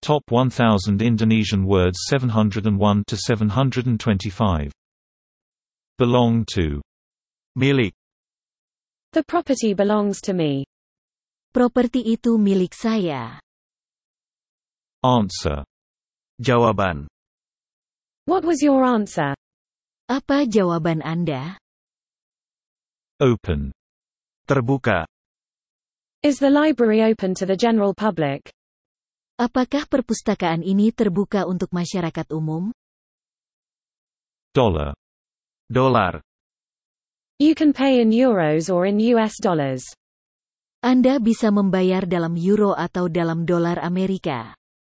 Top 1000 Indonesian words 701 to 725. Belong to. Milik. The property belongs to me. Properti itu milik saya. Answer. Jawaban. What was your answer? Apa jawaban Anda? Open. Terbuka. Is the library open to the general public? Apakah perpustakaan ini terbuka untuk masyarakat umum? Dollar. Dolar. You can pay in euros or in US dollars. Anda bisa membayar dalam euro atau dalam dolar Amerika.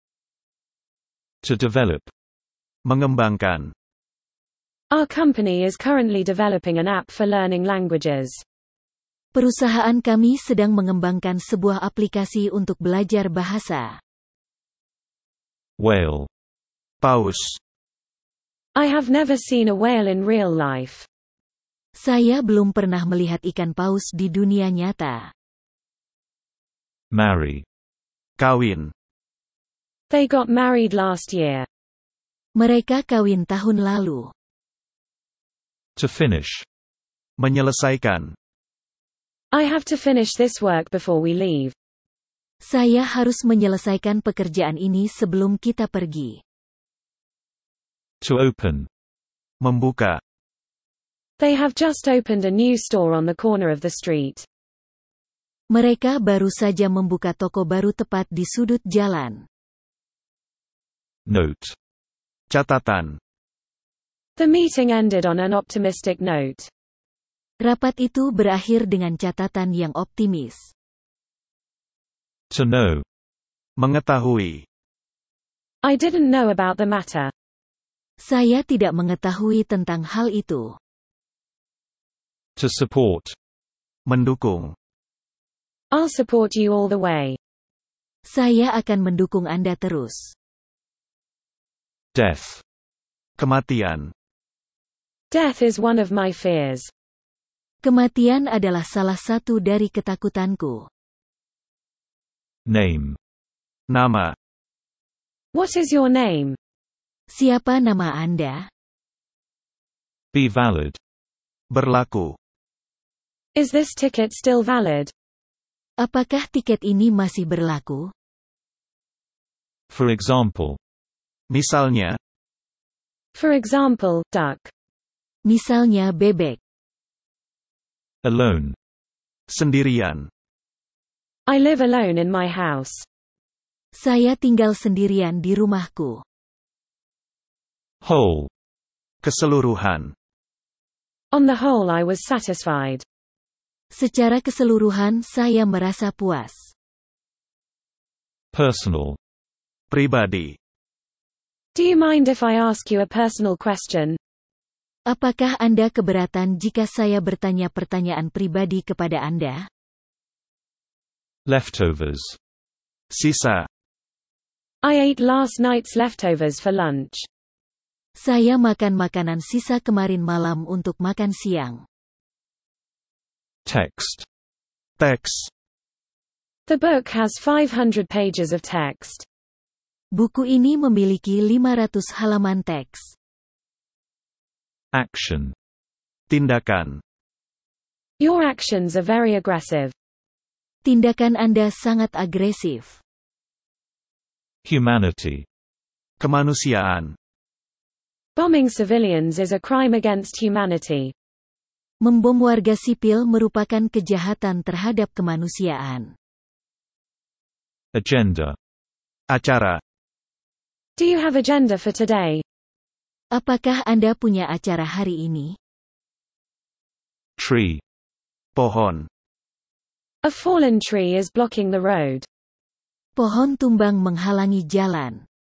To develop. Mengembangkan. Our company is currently developing an app for learning languages. Perusahaan kami sedang mengembangkan sebuah aplikasi untuk belajar bahasa. Whale. Paus. I have never seen a whale in real life. Saya belum pernah melihat ikan paus di dunia nyata. Marry. Kawin. They got married last year. Mereka kawin tahun lalu. To finish. Menyelesaikan. I have to finish this work before we leave. Saya harus menyelesaikan pekerjaan ini sebelum kita pergi. To open. Membuka. They have just opened a new store on the corner of the street. Mereka baru saja membuka toko baru tepat di sudut jalan. Note. Catatan. The meeting ended on an optimistic note. Rapat itu berakhir dengan catatan yang optimis. To know. Mengetahui. I didn't know about the matter. Saya tidak mengetahui tentang hal itu. To support. Mendukung. I'll support you all the way. Saya akan mendukung Anda terus. Death. Kematian. Death is one of my fears. Kematian adalah salah satu dari ketakutanku. Name. Nama. What is your name? Siapa nama Anda? Be valid. Berlaku. Is this ticket still valid? Apakah tiket ini masih berlaku? For example. Misalnya. For example, duck. Misalnya bebek. Alone. Sendirian. I live alone in my house. Saya tinggal sendirian di rumahku. Whole. Keseluruhan. On the whole, I was satisfied. Secara keseluruhan saya merasa puas. Personal. Pribadi. Do you mind if I ask you a personal question? Apakah Anda keberatan jika saya bertanya pertanyaan pribadi kepada Anda? Leftovers. Sisa. I ate last night's leftovers for lunch. Saya makan makanan sisa kemarin malam untuk makan siang. Text. Teks. The book has 500 pages of text. Buku ini memiliki 500 halaman teks. Action. Tindakan. Your actions are very aggressive. Tindakan Anda sangat agresif. Humanity. Kemanusiaan. Bombing civilians is a crime against humanity. Membom warga sipil merupakan kejahatan terhadap kemanusiaan. Agenda. Acara. Do you have agenda for today? Apakah Anda punya acara hari ini? Tree. Pohon. A fallen tree is blocking the road. Pohon tumbang menghalangi jalan.